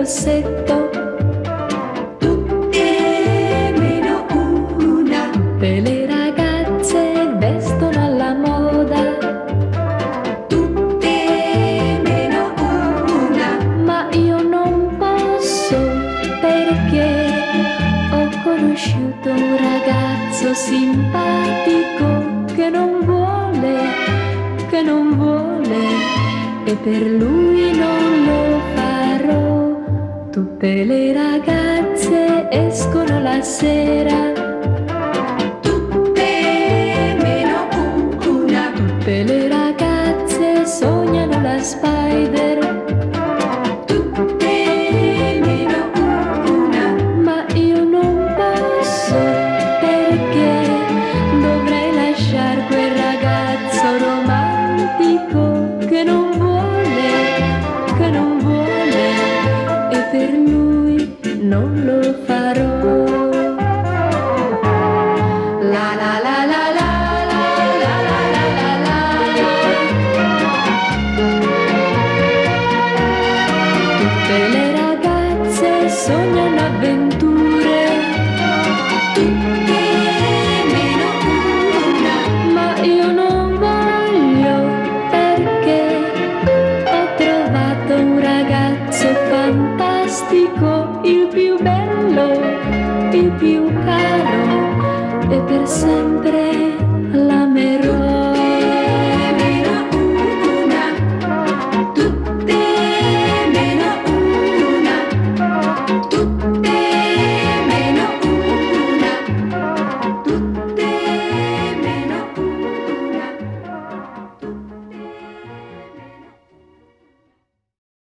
rossetto, tutte meno una. Tutte le ragazze vestono alla moda, tutte meno una. Ma io non posso perché ho conosciuto un ragazzo simpatico che non vuole, e per lui non lo farò. Tutte le ragazze escono la sera, tutte meno una. Tutte le ragazze sognano la Spider, tutte meno una. Ma io non posso perché dovrei lasciare quel ragazzo romantico che non vuole, e per lui non lo farò. La la la la la la la la la la la. Tutte le ragazze sognano avventure, tutte meno una. Ma io non voglio perché ho trovato un ragazzo fantastico, il più bello, il più caro, e per sempre